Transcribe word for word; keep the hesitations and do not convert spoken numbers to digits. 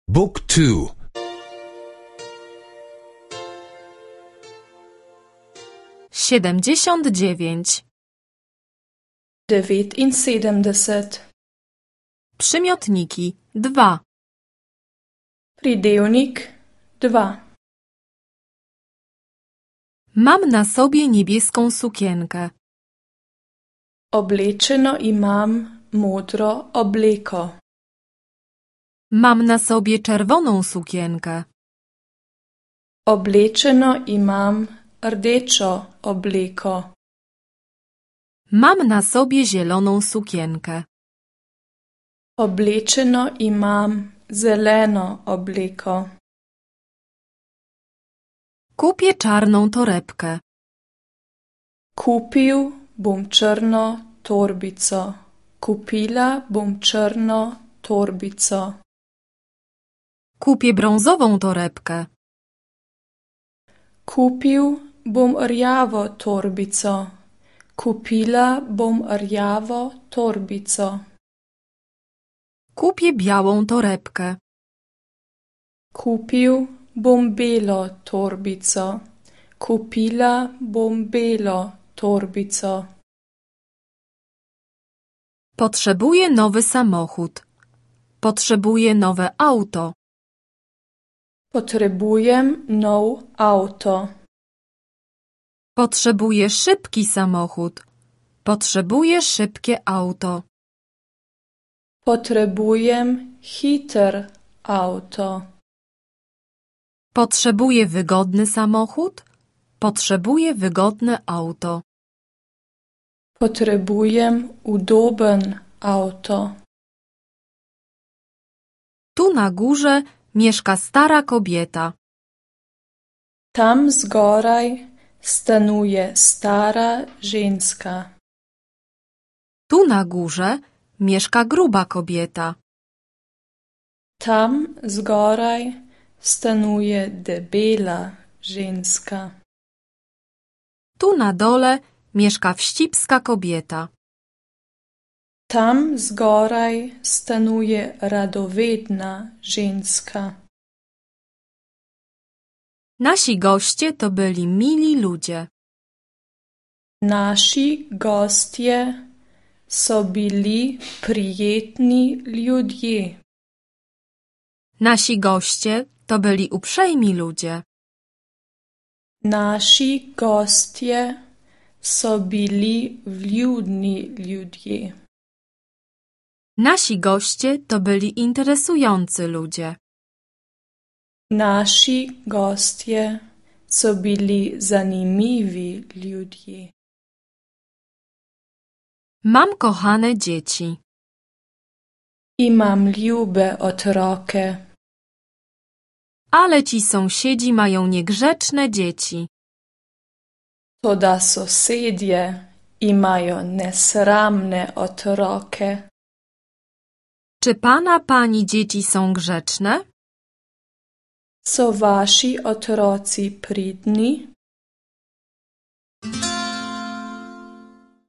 Book two. siedemdziesiąt dziewięć. devetinsedemdeset. Przymiotniki dwa. Pridevnik dwa. Mam na sobie niebieską sukienkę. Oblečeno imam modro obleko. Mam na sobie czerwoną sukienkę. Oblečeno imam rdečo obleko. Mam na sobie zieloną sukienkę. Oblečeno imam zeleno obleko. Kupię czarną torebkę. Kupil bom črno torbico. Kupila bom črno torbico. Kupię brązową torebkę. Kupil bom rjavo torbico. Kupila bom rjavo torbico. Kupię białą torebkę. Kupil bom belo torbico. Kupila bom belo torbico. Potrzebuję nowy samochód. Potrzebuję nowe auto. Potrebujem nov avto. Potrzebuję szybki samochód. Potrzebuję szybkie auto. Potrebujem hiter avto. Potrzebuję wygodny samochód. Potrzebuję wygodne auto. Potrebujem udoben avto. Tu na górze mieszka stara kobieta. Tam zgoraj stanuje stara ženska. Tu na górze mieszka gruba kobieta. Tam zgoraj stanuje debela ženska. Tu na dole mieszka wścibska kobieta. Tam zgoraj stanuje radovedna ženska. Nasi goście to byli mili ludzie. Naši gostje so bili prijetni ljudje. Nasi goście to byli uprzejmi ludzie. Naši gostje so bili vljudni ljudje. Nasi goście to byli interesujący ludzie. Naši gostje so bili zanimivi ljudje. Mam kochane dzieci. Imam ljube otroke. Ale ci sąsiedzi mają niegrzeczne dzieci. Toda sosedje imajo nesramne otroke. Czy pana, pani dzieci są grzeczne? So vaši otroci pridni?